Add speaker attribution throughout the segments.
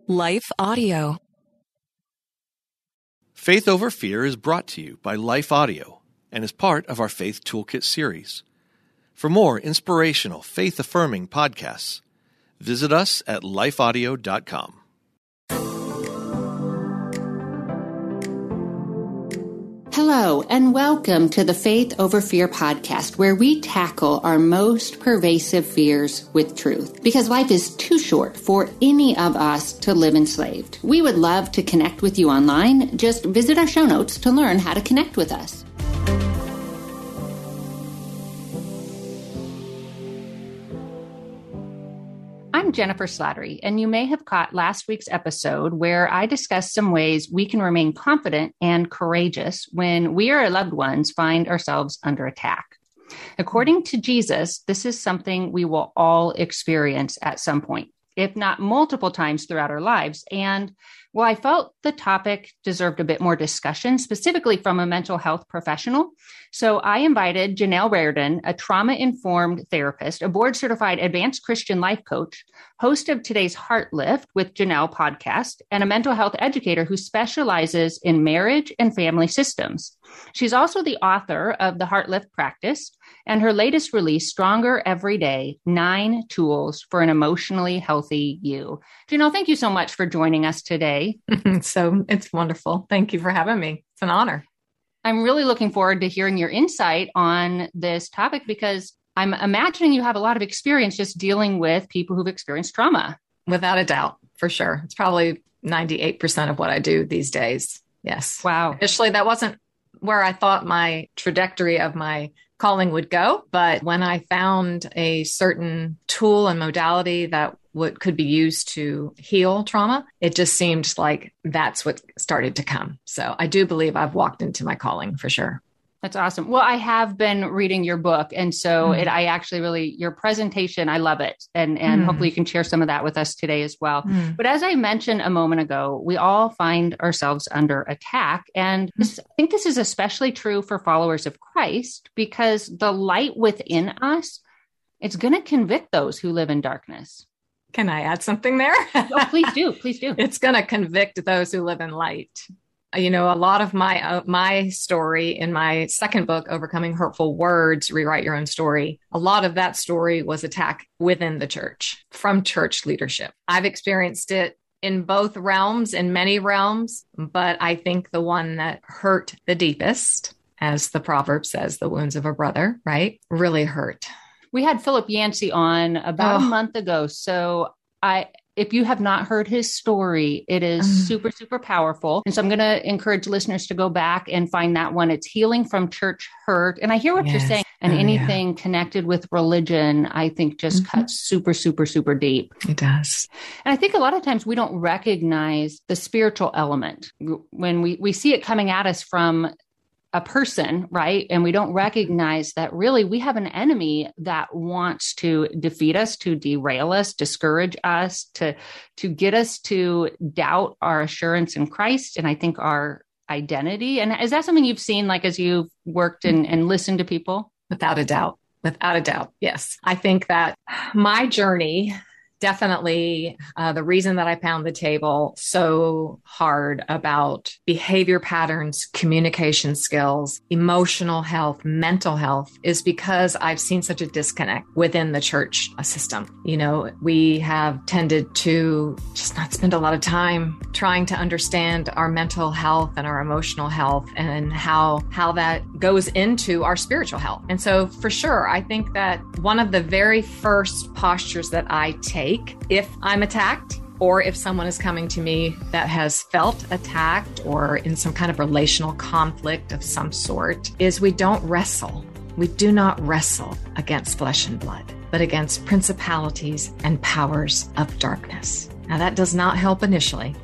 Speaker 1: Life Audio.
Speaker 2: Faith Over Fear is brought to you by Life Audio and is part of our Faith Toolkit series. For more inspirational, faith-affirming podcasts, visit us at lifeaudio.com.
Speaker 3: Hello, and welcome to the Faith Over Fear podcast, where we tackle our most pervasive fears with truth. Because life is too short for any of us to live enslaved. We would love to connect with you online. Just visit our show notes to learn how to connect with us. I'm Jennifer Slattery, and you may have caught last week's episode where I discussed some ways we can remain confident and courageous when we or our loved ones find ourselves under attack. According to Jesus, this is something we will all experience at some point, if not multiple times throughout our lives. And well, I felt the topic deserved a bit more discussion, specifically from a mental health professional. So I invited Janelle Raridan, a trauma-informed therapist, a board-certified advanced Christian life coach, host of today's Heart Lift with Janelle podcast, and a mental health educator who specializes in marriage and family systems. She's also the author of the Heart Lift Practice and her latest release, Stronger Every Day, 9 Tools for an Emotionally Healthy You. Janelle, thank you so much for joining us today.
Speaker 4: So it's wonderful. Thank you for having me. It's an honor.
Speaker 3: I'm really looking forward to hearing your insight on this topic because I'm imagining you have a lot of experience just dealing with people who've experienced trauma.
Speaker 4: Without a doubt, for sure. It's probably 98% of what I do these days. Yes.
Speaker 3: Wow.
Speaker 4: Initially, that wasn't where I thought my trajectory of my calling would go. But when I found a certain tool and modality that could be used to heal trauma, it just seemed like that's what started to come. So I do believe I've walked into my calling for sure.
Speaker 3: That's awesome. Well, I have been reading your book. And so I actually really, your presentation, I love it. And hopefully you can share some of that with us today as well. But as I mentioned a moment ago, we all find ourselves under attack. And I think this is especially true for followers of Christ because the light within us, it's going to convict those who live in darkness.
Speaker 4: Can I add something there?
Speaker 3: Oh, please do. Please do.
Speaker 4: It's going to convict those who live in light. You know, a lot of my story in my second book, Overcoming Hurtful Words, Rewrite Your Own Story, a lot of that story was attack within the church from church leadership. I've experienced it in both realms, in many realms, but I think the one that hurt the deepest, as the proverb says, the wounds of a brother, right, really hurt.
Speaker 3: We had Philip Yancey on about a month ago. So if you have not heard his story, it is super, super powerful. And so I'm going to encourage listeners to go back and find that one. It's Healing from Church Hurt. And I hear what you're saying. And anything connected with religion, I think just cuts super, super, super deep.
Speaker 4: It does.
Speaker 3: And I think a lot of times we don't recognize the spiritual element when we see it coming at us from a person, right? And we don't recognize that really we have an enemy that wants to defeat us, to derail us, discourage us, to get us to doubt our assurance in Christ. And I think our identity. And is that something you've seen, like, as you've worked and listened to people?
Speaker 4: Without a doubt. Without a doubt. Yes. I think that my journey, definitely the reason that I pound the table so hard about behavior patterns, communication skills, emotional health, mental health is because I've seen such a disconnect within the church system. You know, we have tended to just not spend a lot of time trying to understand our mental health and our emotional health and how that goes into our spiritual health. And so for sure, I think that one of the very first postures that I take if I'm attacked or if someone is coming to me that has felt attacked or in some kind of relational conflict of some sort is we don't wrestle. We do not wrestle against flesh and blood, but against principalities and powers of darkness. Now that does not help initially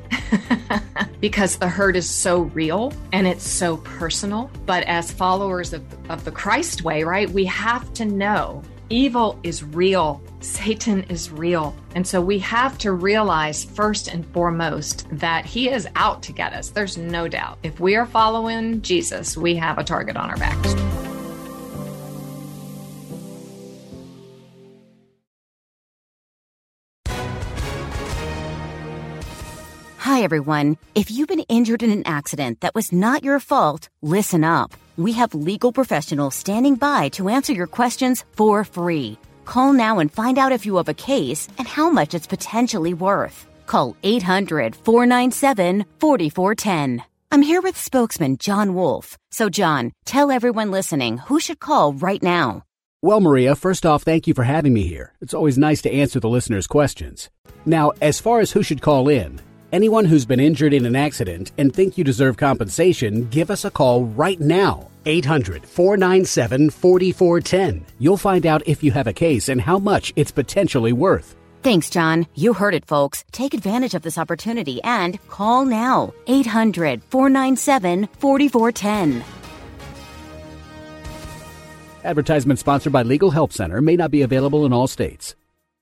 Speaker 4: because the hurt is so real and it's so personal. But as followers of the Christ way, right, we have to know evil is real. Satan is real. And so we have to realize first and foremost that he is out to get us. There's no doubt. If we are following Jesus, we have a target on our backs.
Speaker 1: Hi, everyone. If you've been injured in an accident that was not your fault, listen up. We have legal professionals standing by to answer your questions for free. Call now and find out if you have a case and how much it's potentially worth. Call 800-497-4410. I'm here with spokesman John Wolf. So, John, tell everyone listening who should call right now.
Speaker 5: Well, Maria, first off, thank you for having me here. It's always nice to answer the listeners' questions. Now, as far as who should call in, anyone who's been injured in an accident and think you deserve compensation, give us a call right now. 800-497-4410. You'll find out if you have a case and how much it's potentially worth.
Speaker 1: Thanks, John. You heard it, folks. Take advantage of this opportunity and call now. 800-497-4410.
Speaker 5: Advertisement sponsored by Legal Help Center. May not be available in all states.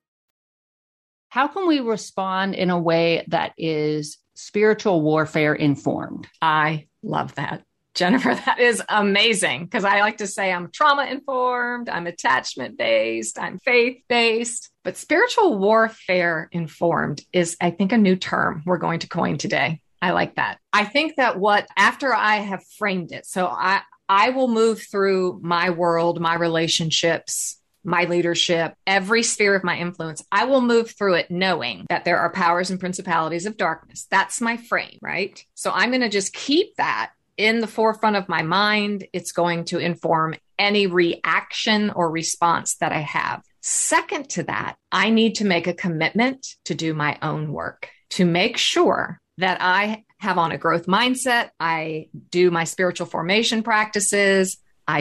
Speaker 3: How can we respond in a way that is spiritual warfare informed?
Speaker 4: I love that. Jennifer, that is amazing because I like to say I'm trauma informed, I'm attachment based, I'm faith based, but spiritual warfare informed is, I think, a new term we're going to coin today. I like that. I think that after I have framed it, so I will move through my world, my relationships, my leadership, every sphere of my influence. I will move through it knowing that there are powers and principalities of darkness. That's my frame, right? So I'm going to just keep that in the forefront of my mind. It's going to inform any reaction or response that I have. Second to that, I need to make a commitment to do my own work, to make sure that I have on a growth mindset. I do my spiritual formation practices. I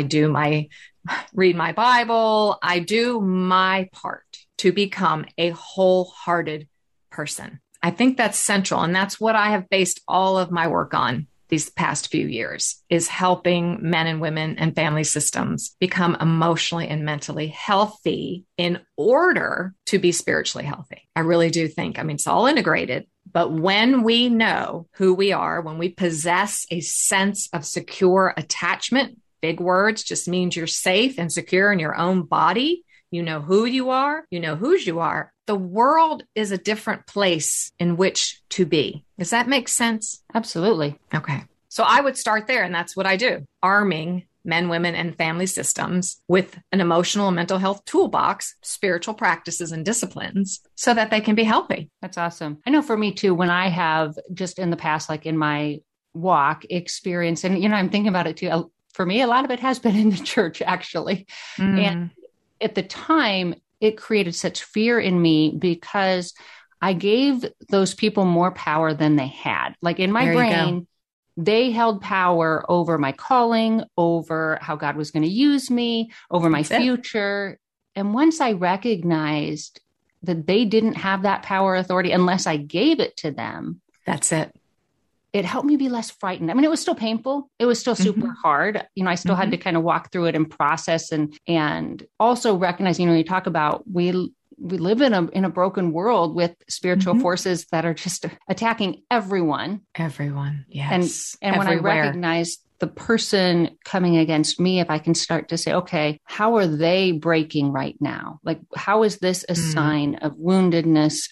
Speaker 4: read my Bible. I do my part to become a wholehearted person. I think that's central. And that's what I have based all of my work on these past few years, is helping men and women and family systems become emotionally and mentally healthy in order to be spiritually healthy. I really do think, it's all integrated. But when we know who we are, when we possess a sense of secure attachment, big words just means you're safe and secure in your own body. You know who you are. You know whose you are. The world is a different place in which to be. Does that make sense?
Speaker 3: Absolutely.
Speaker 4: Okay. So I would start there, and that's what I do. Arming men, women, and family systems with an emotional and mental health toolbox, spiritual practices and disciplines so that they can be healthy.
Speaker 3: That's awesome. I know for me too, when I have just in the past, like in my walk experience, and, I'm thinking about it too, for me, a lot of it has been in the church, actually. And at the time, it created such fear in me because I gave those people more power than they had. Like in my brain, they held power over my calling, over how God was going to use me, over my future. And once I recognized that they didn't have that power authority unless I gave it to them.
Speaker 4: That's it.
Speaker 3: It helped me be less frightened. It was still painful. It was still super hard. I still had to kind of walk through it and process and also recognize, you talk about we live in a broken world with spiritual forces that are just attacking everyone.
Speaker 4: Everyone. Yes.
Speaker 3: And when I recognize the person coming against me, if I can start to say, okay, how are they breaking right now? Like, how is this a sign of woundedness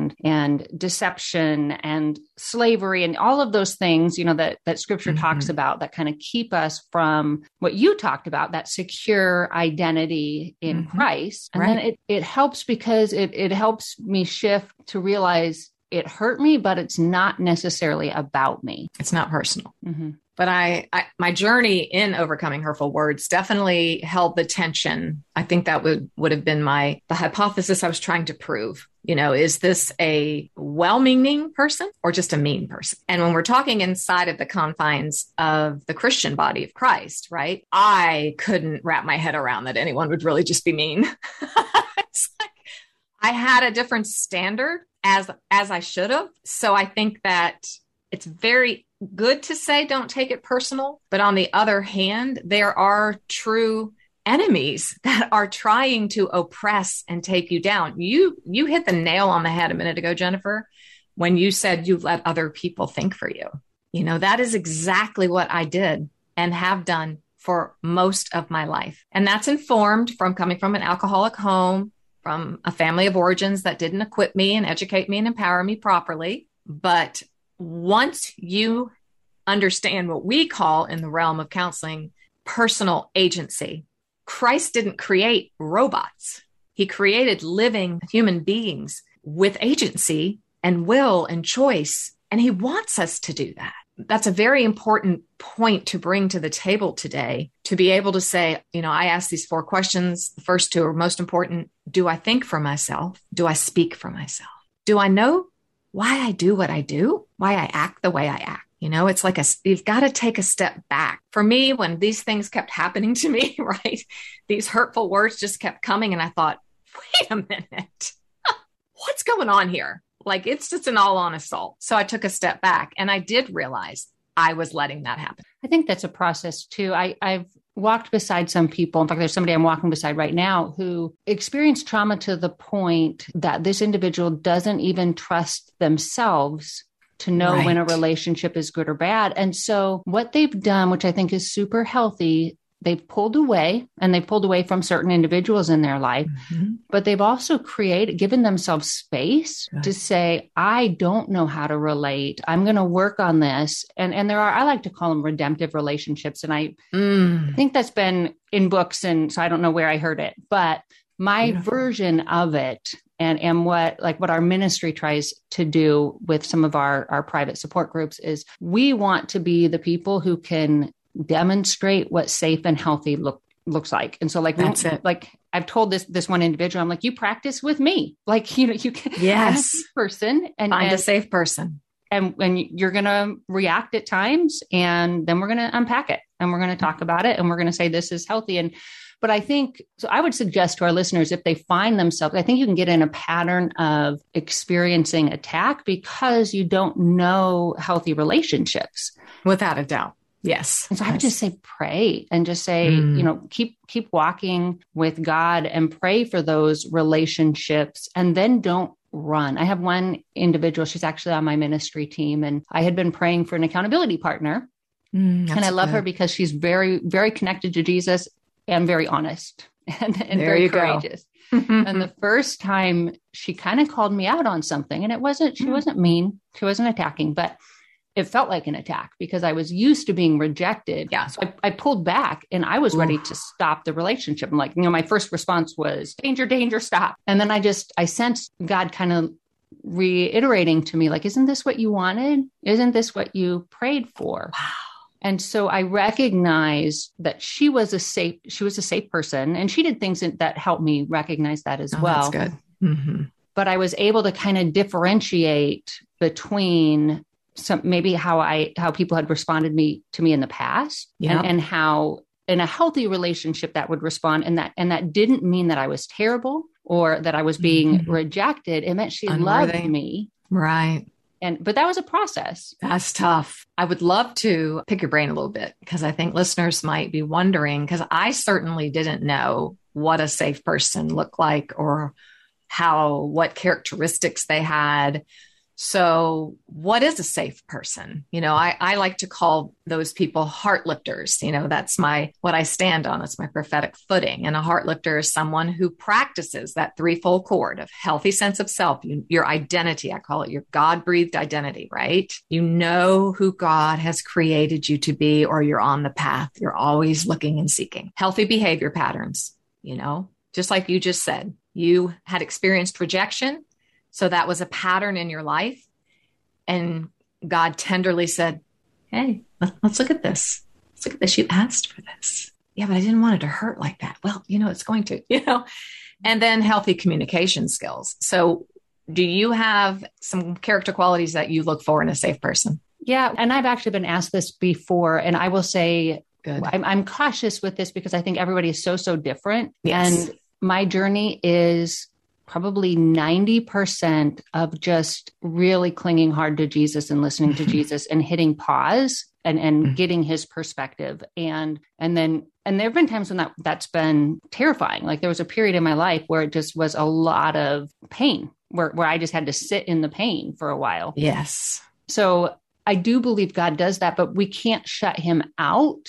Speaker 3: and deception and slavery and all of those things, that scripture talks about that kind of keep us from what you talked about, that secure identity in Christ. And then it helps because it helps me shift to realize it hurt me, but it's not necessarily about me.
Speaker 4: It's not personal. But my journey in overcoming hurtful words definitely held the tension. I think that would have been the hypothesis I was trying to prove. Is this a well-meaning person or just a mean person? And when we're talking inside of the confines of the Christian body of Christ, right? I couldn't wrap my head around that anyone would really just be mean. It's like I had a different standard as I should have. So I think that it's very good to say, don't take it personal. But on the other hand, there are true enemies that are trying to oppress and take you down. You hit the nail on the head a minute ago, Jennifer, when you said you let other people think for you. That is exactly what I did and have done for most of my life. And that's informed from coming from an alcoholic home, from a family of origins that didn't equip me and educate me and empower me properly. But once you understand what we call in the realm of counseling, personal agency, Christ didn't create robots. He created living human beings with agency and will and choice. And he wants us to do that. That's a very important point to bring to the table today, to be able to say, I ask these 4 questions. The first 2 are most important. Do I think for myself? Do I speak for myself? Do I know why I do what I do? Why I act the way I act? It's like you've got to take a step back. For me, when these things kept happening to me, right? These hurtful words just kept coming. And I thought, wait a minute, what's going on here? Like, it's just an all-on assault. So I took a step back and I did realize I was letting that happen.
Speaker 3: I think that's a process too. I've walked beside some people. In fact, there's somebody I'm walking beside right now who experienced trauma to the point that this individual doesn't even trust themselves to know when a relationship is good or bad. And so what they've done, which I think is super healthy, they've pulled away, and they've pulled away from certain individuals in their life, but they've also given themselves space to say, I don't know how to relate. I'm going to work on this. And I like to call them redemptive relationships. And I think that's been in books. And so I don't know where I heard it, but my version of it and what our ministry tries to do with some of our private support groups is we want to be the people who can demonstrate what safe and healthy looks like. And so that's it. I've told this one individual, I'm like, you practice with me. You can
Speaker 4: yes,
Speaker 3: person and
Speaker 4: find a safe person.
Speaker 3: And you're going to react at times, and then we're going to unpack it, and we're going to talk about it, and we're going to say, this is healthy. But I think, so I would suggest to our listeners, if they find themselves, I think you can get in a pattern of experiencing attack because you don't know healthy relationships.
Speaker 4: Without a doubt. Yes.
Speaker 3: And so I would just say, pray and just say, keep walking with God and pray for those relationships, and then don't run. I have one individual, she's actually on my ministry team, and I had been praying for an accountability partner. And I love her because she's very, very connected to Jesus and very honest and very courageous. And the first time she kind of called me out on something, and she wasn't mean, she wasn't attacking, but it felt like an attack because I was used to being rejected. Yeah. So I pulled back and I was ready to stop the relationship. I'm like, my first response was danger, danger, stop. And then I sensed God kind of reiterating to me, like, isn't this what you wanted? Isn't this what you prayed for? Wow. And so I recognized that she was a safe person, and she did things that helped me recognize that as well.
Speaker 4: That's good.
Speaker 3: But I was able to kind of differentiate between maybe how people had responded to me in the past, and how in a healthy relationship that would respond. And that didn't mean that I was terrible or that I was being rejected. It meant she loved me.
Speaker 4: Right.
Speaker 3: But that was a process.
Speaker 4: That's tough. I would love to pick your brain a little bit, because I think listeners might be wondering, because I certainly didn't know what a safe person looked like or what characteristics they had. So what is a safe person? I like to call those people heart lifters. That's what I stand on. It's my prophetic footing. And a heart lifter is someone who practices that threefold cord of healthy sense of self, your identity. I call it your God-breathed identity, right? You know who God has created you to be, or you're on the path. You're always looking and seeking healthy behavior patterns. Just like you just said, you had experienced rejection. So that was a pattern in your life. And God tenderly said, hey, let's look at this. Let's look at this. You asked for this. Yeah, but I didn't want it to hurt like that. Well, it's going to, and then healthy communication skills. So do you have some character qualities that you look for in a safe person?
Speaker 3: Yeah. And I've actually been asked this before, and I will say,
Speaker 4: good.
Speaker 3: I'm cautious with this because I think everybody is so different.
Speaker 4: Yes.
Speaker 3: And my journey is probably 90% of just really clinging hard to Jesus and listening to Jesus and hitting pause and getting his perspective. And there have been times when that's been terrifying. Like there was a period in my life where it just was a lot of pain, where I just had to sit in the pain for a while.
Speaker 4: Yes.
Speaker 3: So I do believe God does that, but we can't shut him out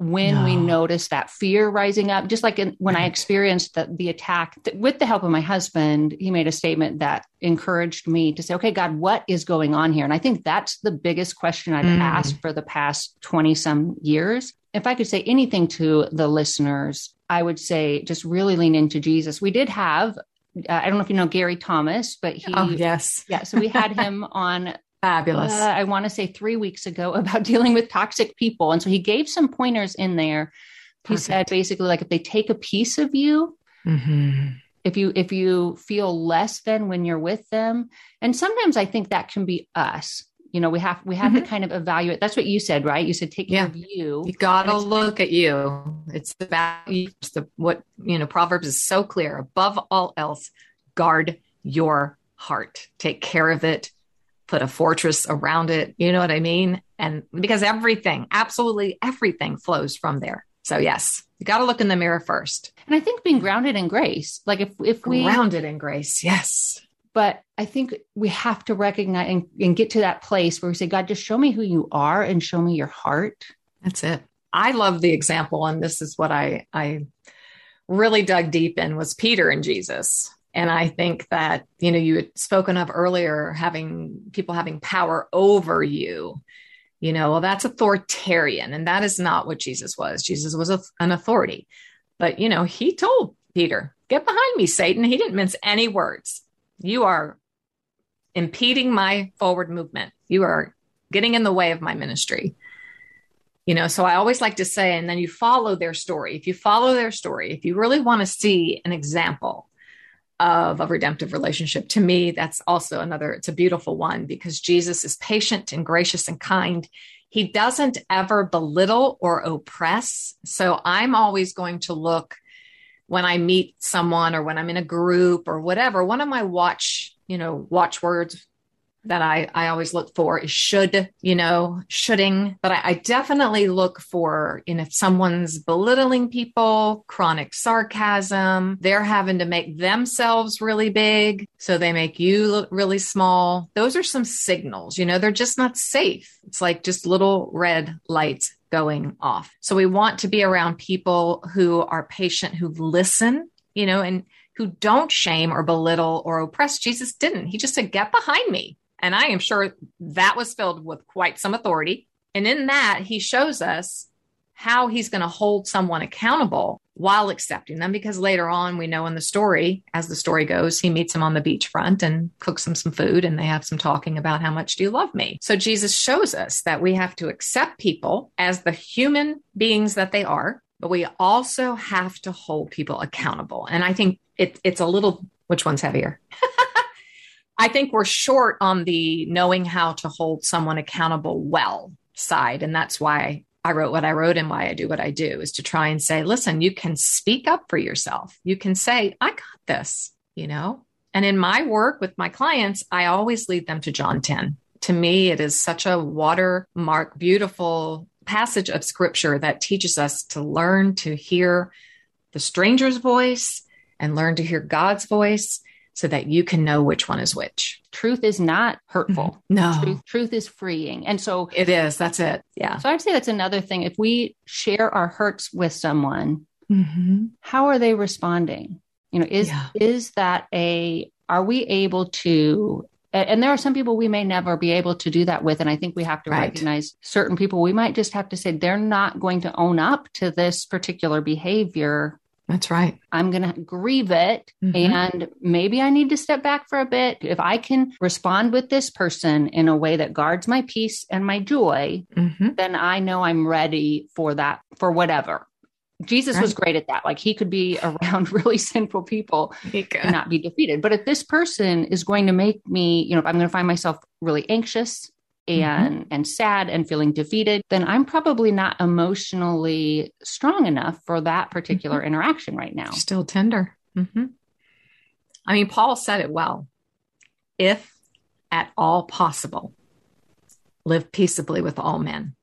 Speaker 3: when we notice that fear rising up, just like when I experienced the attack with the help of my husband, he made a statement that encouraged me to say, okay, God, what is going on here? And I think that's the biggest question I've asked for the past 20 some years. If I could say anything to the listeners, I would say just really lean into Jesus. We did have, I don't know if you know Gary Thomas, but he,
Speaker 4: yes.
Speaker 3: Yeah. So we had him on
Speaker 4: fabulous.
Speaker 3: I want to say 3 weeks ago about dealing with toxic people. And so he gave some pointers in there. He said basically, like, if they take a piece of you, if you feel less than when you're with them, and sometimes I think that can be us. You know, we have to kind of evaluate. That's what you said, right? You said, take care of you.
Speaker 4: You got to look at you. It's about you. Proverbs is so clear. Above all else, guard your heart. Take care of it. Put a fortress around it. You know what I mean? And because absolutely everything flows from there. So yes, you got to look in the mirror first.
Speaker 3: And I think being grounded in grace, like if we
Speaker 4: grounded in grace, yes.
Speaker 3: But I think we have to recognize and get to that place where we say, God, just show me who you are and show me your heart.
Speaker 4: That's it. I love the example. And this is what I really dug deep in was Peter and Jesus. And I think that, you had spoken of earlier, people having power over you, well, that's authoritarian. And that is not what Jesus was. Jesus was an authority. But, he told Peter, get behind me, Satan. He didn't mince any words. You are impeding my forward movement. You are getting in the way of my ministry. So I always like to say, and then you follow their story. If you really want to see an example of a redemptive relationship, to me, that's also it's a beautiful one because Jesus is patient and gracious and kind. He doesn't ever belittle or oppress. So I'm always going to look when I meet someone or when I'm in a group or whatever. One of my watch words that I always look for is shoulding. But I definitely look for, if someone's belittling people, chronic sarcasm, they're having to make themselves really big. So they make you look really small. Those are some signals, they're just not safe. It's like just little red lights going off. So we want to be around people who are patient, who listen, and who don't shame or belittle or oppress. Jesus didn't. He just said, get behind me. And I am sure that was filled with quite some authority. And in that, he shows us how he's going to hold someone accountable while accepting them. Because later on, we know in the story, as the story goes, he meets him on the beachfront and cooks him some food. And they have some talking about how much do you love me? So Jesus shows us that we have to accept people as the human beings that they are, but we also have to hold people accountable. And I think it's a little, which one's heavier? I think we're short on the knowing how to hold someone accountable well side. And that's why I wrote what I wrote and why I do what I do, is to try and say, listen, you can speak up for yourself. You can say, I got this, And in my work with my clients, I always lead them to John 10. To me, it is such a watermark, beautiful passage of scripture that teaches us to learn to hear the stranger's voice and learn to hear God's voice, so that you can know which one is which.
Speaker 3: Truth is not hurtful.
Speaker 4: No.
Speaker 3: Truth is freeing. And so
Speaker 4: it is. That's it. Yeah.
Speaker 3: So I'd say that's another thing. If we share our hurts with someone, how are they responding? Is that are we able to, and there are some people we may never be able to do that with. And I think we have to recognize certain people, we might just have to say, they're not going to own up to this particular behavior.
Speaker 4: That's right.
Speaker 3: I'm going to grieve it. And maybe I need to step back for a bit. If I can respond with this person in a way that guards my peace and my joy, then I know I'm ready for that, for whatever. Jesus was great at that. Like, he could be around really sinful people and not be defeated. But if this person is going to make me, if I'm going to find myself really anxious and sad and feeling defeated, then I'm probably not emotionally strong enough for that particular interaction right now.
Speaker 4: Still tender. I mean, Paul said it well. If at all possible, live peaceably with all men.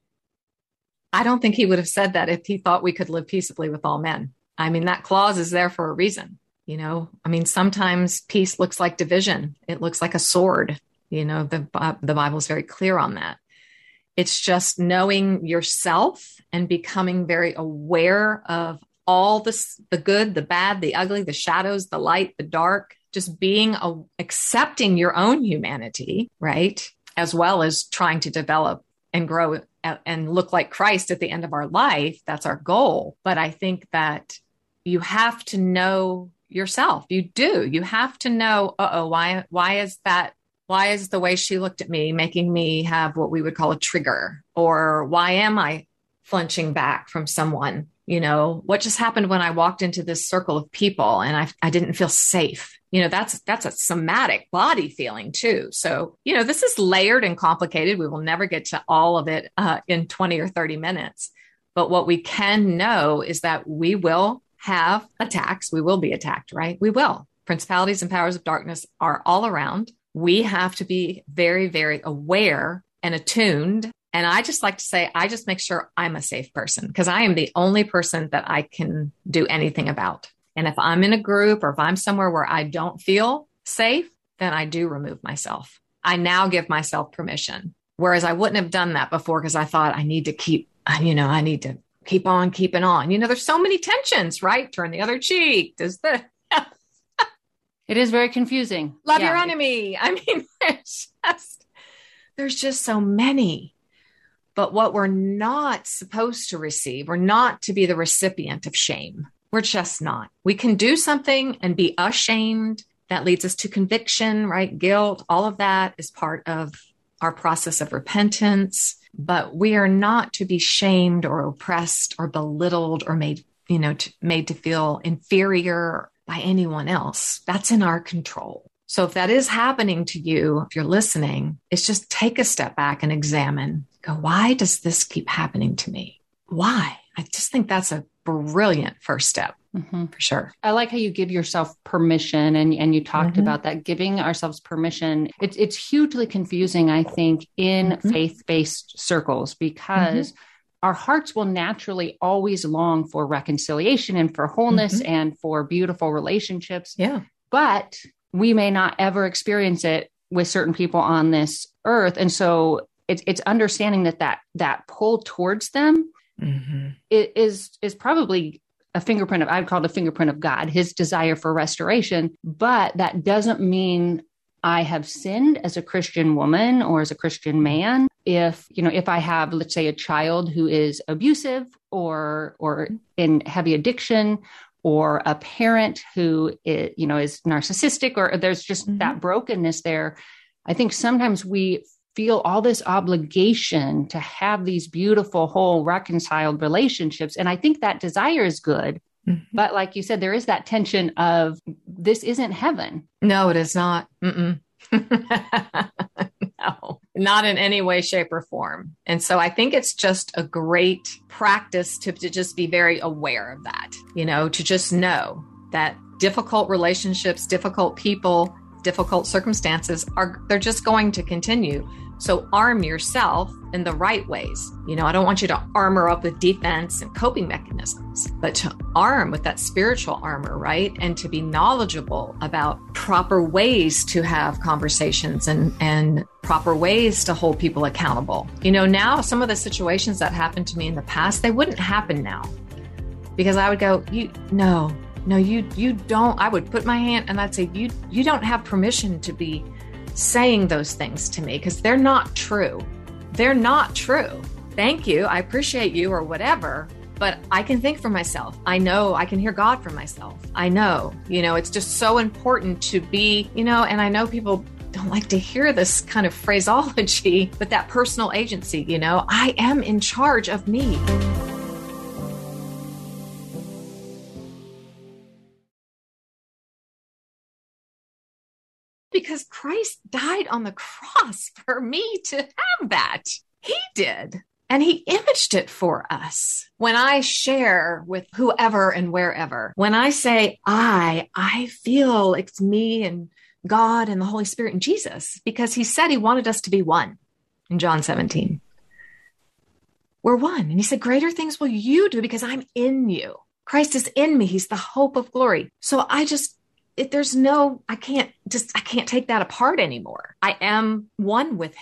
Speaker 4: I don't think he would have said that if he thought we could live peaceably with all men. I mean, that clause is there for a reason. Sometimes peace looks like division. It looks like a sword. The Bible is very clear on that. It's just knowing yourself and becoming very aware of all this, the good, the bad, the ugly, the shadows, the light, the dark, just accepting your own humanity, right? As well as trying to develop and grow and look like Christ at the end of our life. That's our goal. But I think that you have to know yourself. You do. You have to know, why is that? Why is the way she looked at me making me have what we would call a trigger? Or why am I flinching back from someone? You know, what just happened when I walked into this circle of people and I didn't feel safe? You know, that's a somatic body feeling too. So, you know, this is layered and complicated. We will never get to all of it in 20 or 30 minutes. But what we can know is that we will have attacks. We will be attacked, right? We will. Principalities and powers of darkness are all around. We have to be very, very aware and attuned. And I just like to say, I just make sure I'm a safe person because I am the only person that I can do anything about. And if I'm in a group or if I'm somewhere where I don't feel safe, then I do remove myself. I now give myself permission. Whereas I wouldn't have done that before because I thought I need to keep on keeping on. You know, there's so many tensions, right? Turn the other cheek.
Speaker 3: It is very confusing.
Speaker 4: Love your enemy. I mean, there's just so many. But what we're not supposed to receive, we're not to be the recipient of shame. We're just not. We can do something and be ashamed. That leads us to conviction, right? Guilt, all of that is part of our process of repentance. But we are not to be shamed or oppressed or belittled or made to feel inferior by anyone else. That's in our control. So if that is happening to you, if you're listening, it's just take a step back and examine. Go, why does this keep happening to me? Why? I just think that's a brilliant first step. Mm-hmm. For sure.
Speaker 3: I like how you give yourself permission and you talked about that, giving ourselves permission. It's hugely confusing, I think, in faith-based circles because our hearts will naturally always long for reconciliation and for wholeness and for beautiful relationships.
Speaker 4: Yeah. But
Speaker 3: we may not ever experience it with certain people on this earth. And so it's understanding that pull towards them is probably a fingerprint of, I've called a fingerprint of God, his desire for restoration. But that doesn't mean I have sinned as a Christian woman or as a Christian man. If I have, let's say, a child who is abusive or in heavy addiction, or a parent who is narcissistic, or there's just that brokenness there. I think sometimes we feel all this obligation to have these beautiful, whole, reconciled relationships. And I think that desire is good. But like you said, there is that tension of this isn't heaven.
Speaker 4: No, it is not. No, not in any way, shape, or form. And so I think it's just a great practice to just be very aware of that, to just know that difficult relationships, difficult people, difficult circumstances they're just going to continue. So arm yourself in the right ways. I don't want you to armor up with defense and coping mechanisms, but to arm with that spiritual armor, right? And to be knowledgeable about proper ways to have conversations and proper ways to hold people accountable. Now some of the situations that happened to me in the past, they wouldn't happen now because I would go, you don't. I would put my hand and I'd say, you don't have permission to be saying those things to me because they're not true. They're not true. Thank you. I appreciate you or whatever, but I can think for myself. I know I can hear God for myself. I know, it's just so important to be, and I know people don't like to hear this kind of phraseology, but that personal agency, I am in charge of me. Because Christ died on the cross for me to have that. He did. And he imaged it for us. When I share with whoever and wherever, when I say I feel it's me and God and the Holy Spirit and Jesus, because he said he wanted us to be one in John 17. We're one. And he said, greater things will you do because I'm in you. Christ is in me. He's the hope of glory. So I can't take that apart anymore. I am one with him.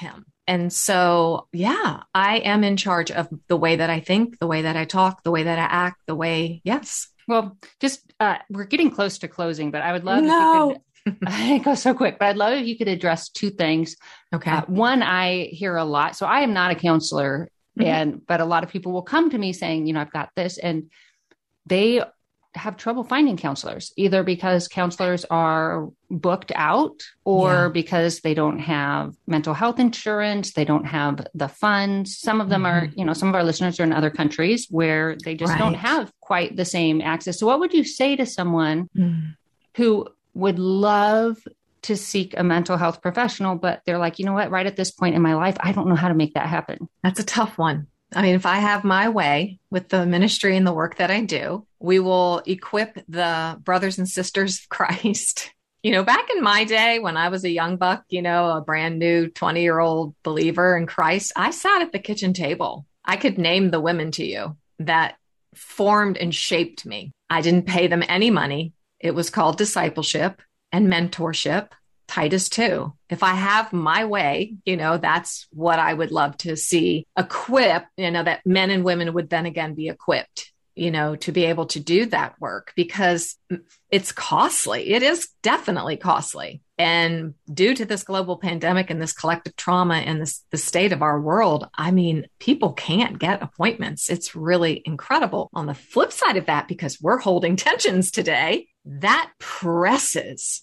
Speaker 4: And so, yeah, I am in charge of the way that I think, the way that I talk, the way that I act, yes.
Speaker 3: Well, just we're getting close to closing, but I would love if you could. It goes so quick, but I'd love if you could address two things.
Speaker 4: Okay.
Speaker 3: One, I hear a lot. So I am not a counselor, but a lot of people will come to me saying, I've got this, and they have trouble finding counselors, either because counselors are booked out or because they don't have mental health insurance. They don't have the funds. Some of them are, some of our listeners are in other countries where they just don't have quite the same access. So what would you say to someone who would love to seek a mental health professional, but they're like, right at this point in my life, I don't know how to make that happen?
Speaker 4: That's a tough one. I mean, if I have my way with the ministry and the work that I do, we will equip the brothers and sisters of Christ. Back in my day when I was a young buck, a brand new 20-year-old believer in Christ, I sat at the kitchen table. I could name the women to you that formed and shaped me. I didn't pay them any money. It was called discipleship and mentorship. Titus 2. If I have my way, that's what I would love to see equip, that men and women would then again be equipped, to be able to do that work, because it's costly. It is definitely costly. And due to this global pandemic and this collective trauma and the state of our world, I mean, people can't get appointments. It's really incredible. On the flip side of that, because we're holding tensions today, that presses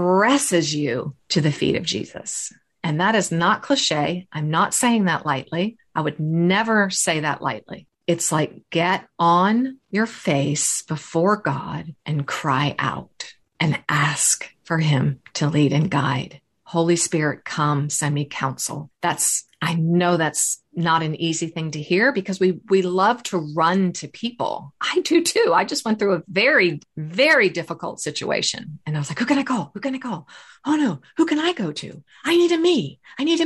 Speaker 4: you to the feet of Jesus. And that is not cliche. I'm not saying that lightly. I would never say that lightly. It's like, get on your face before God and cry out and ask for him to lead and guide. Holy Spirit, come, send me counsel. I know that's not an easy thing to hear, because we love to run to people. I do too. I just went through a very, very difficult situation. And I was like, who can I call? Who can I call? Oh no, who can I go to? I need a me.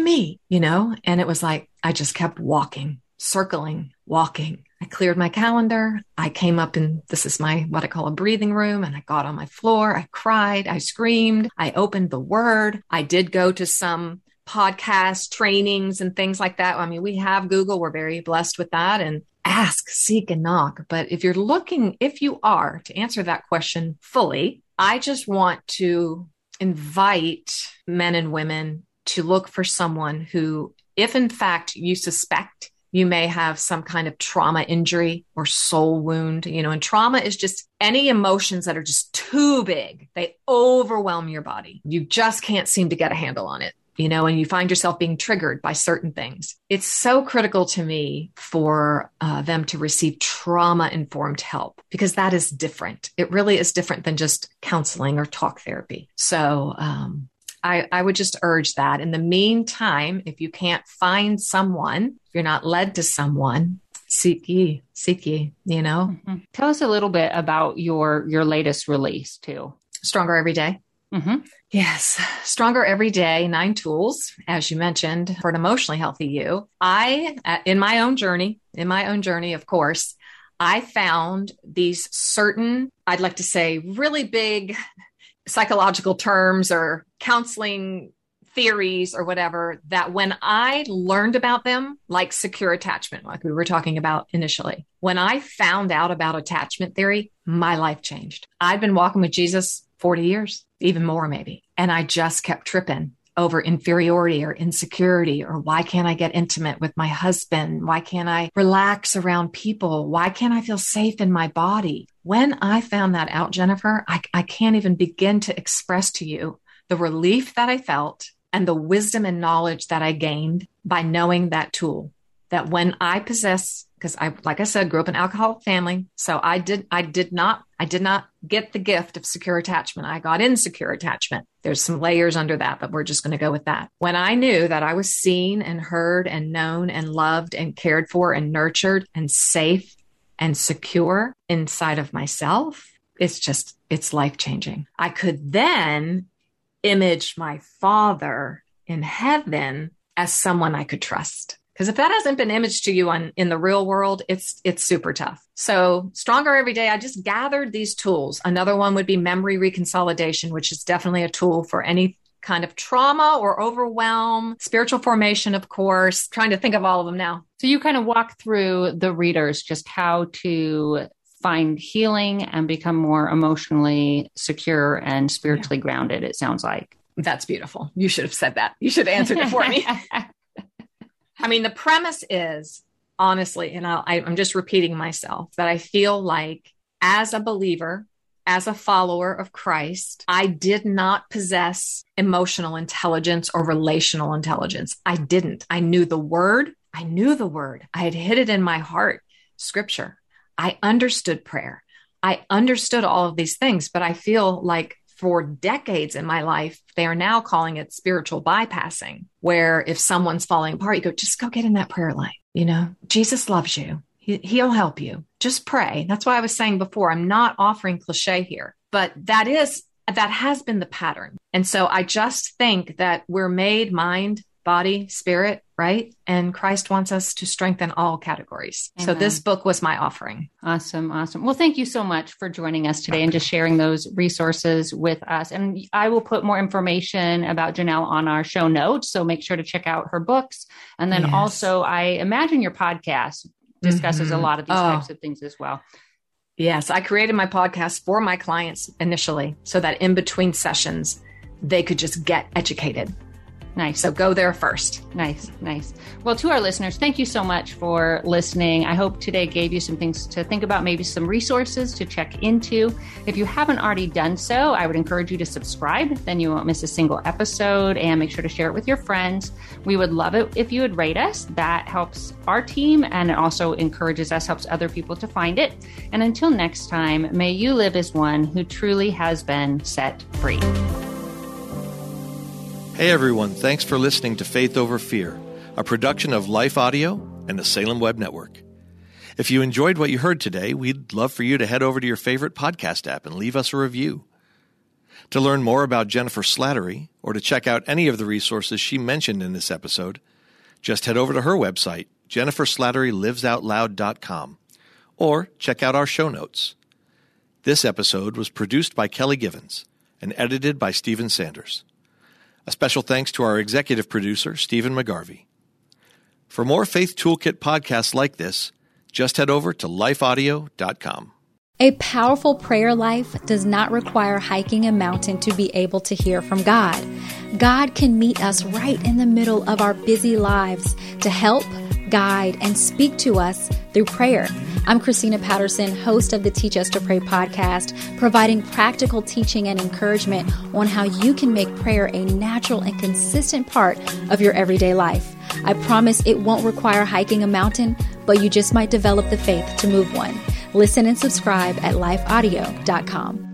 Speaker 4: And it was like, I just kept walking, circling, walking. I cleared my calendar. I came up, and this is what I call a breathing room. And I got on my floor. I cried. I screamed. I opened the word. I did go to some podcast trainings and things like that. I mean, we have Google. We're very blessed with that. And ask, seek, and knock. But if you are to answer that question fully, I just want to invite men and women to look for someone who, if in fact you suspect you may have some kind of trauma injury or soul wound, and trauma is just any emotions that are just too big. They overwhelm your body. You just can't seem to get a handle on it, and you find yourself being triggered by certain things. It's so critical to me for them to receive trauma-informed help, because that is different. It really is different than just counseling or talk therapy. So I would just urge that. In the meantime, if you can't find someone, if you're not led to someone, seek ye,
Speaker 3: Mm-hmm. Tell us a little bit about your latest release too.
Speaker 4: Stronger Every Day.
Speaker 3: Mm-hmm.
Speaker 4: Yes. Stronger Every Day, 9 tools, as you mentioned, for an emotionally healthy you. In my own journey, of course, I found these certain, I'd like to say, really big psychological terms or counseling theories or whatever, that when I learned about them, like secure attachment, like we were talking about initially, when I found out about attachment theory, my life changed. I'd been walking with Jesus 40 years, even more maybe. And I just kept tripping over inferiority or insecurity, or why can't I get intimate with my husband? Why can't I relax around people? Why can't I feel safe in my body? When I found that out, Jennifer, I can't even begin to express to you the relief that I felt and the wisdom and knowledge that I gained by knowing that tool. That when I possess, because like I said, grew up in an alcoholic family. So I did not get the gift of secure attachment. I got insecure attachment. There's some layers under that, but we're just going to go with that. When I knew that I was seen and heard and known and loved and cared for and nurtured and safe and secure inside of myself, it's life-changing. I could then image my Father in heaven as someone I could trust. Because if that hasn't been imaged to you in the real world, it's super tough. So Stronger Every Day, I just gathered these tools. Another one would be memory reconsolidation, which is definitely a tool for any kind of trauma or overwhelm, spiritual formation, of course, trying to think of all of them now.
Speaker 3: So you kind of walk through the readers just how to find healing and become more emotionally secure and spiritually grounded, it sounds like.
Speaker 4: That's beautiful. You should have said that. You should have answered it for me. I mean, the premise is, honestly, and I'm just repeating myself, that I feel like as a believer, as a follower of Christ, I did not possess emotional intelligence or relational intelligence. I didn't. I knew the word. I had hid it in my heart, scripture. I understood prayer. I understood all of these things, but I feel like for decades in my life, they are now calling it spiritual bypassing, where if someone's falling apart, you go, just go get in that prayer line. You know, Jesus loves you. He'll help you. Just pray. That's why I was saying before, I'm not offering cliche here, but that has been the pattern. And so I just think that we're made mind, body, spirit, right? And Christ wants us to strengthen all categories. Amen. So this book was my offering.
Speaker 3: Awesome. Well, thank you so much for joining us today and just sharing those resources with us. And I will put more information about Janelle on our show notes. So make sure to check out her books. And then also, I imagine your podcast discusses a lot of these types of things as well.
Speaker 4: Yes. I created my podcast for my clients initially so that in between sessions, they could just get educated.
Speaker 3: Nice.
Speaker 4: So go there first.
Speaker 3: Nice. Well, to our listeners, thank you so much for listening. I hope today gave you some things to think about, maybe some resources to check into. If you haven't already done so, I would encourage you to subscribe. Then you won't miss a single episode, and make sure to share it with your friends. We would love it if you would rate us. That helps our team, and it also encourages us, helps other people to find it. And until next time, may you live as one who truly has been set free.
Speaker 2: Hey everyone, thanks for listening to Faith Over Fear, a production of Life Audio and the Salem Web Network. If you enjoyed what you heard today, we'd love for you to head over to your favorite podcast app and leave us a review. To learn more about Jennifer Slattery, or to check out any of the resources she mentioned in this episode, just head over to her website, jenniferslatterylivesoutloud.com, or check out our show notes. This episode was produced by Kelly Givens and edited by Stephen Sanders. A special thanks to our executive producer, Stephen McGarvey. For more Faith Toolkit podcasts like this, just head over to lifeaudio.com.
Speaker 6: A powerful prayer life does not require hiking a mountain to be able to hear from God. God can meet us right in the middle of our busy lives to help, guide, and speak to us through prayer. I'm Christina Patterson, host of the Teach Us to Pray podcast, providing practical teaching and encouragement on how you can make prayer a natural and consistent part of your everyday life. I promise it won't require hiking a mountain, but you just might develop the faith to move one. Listen and subscribe at lifeaudio.com.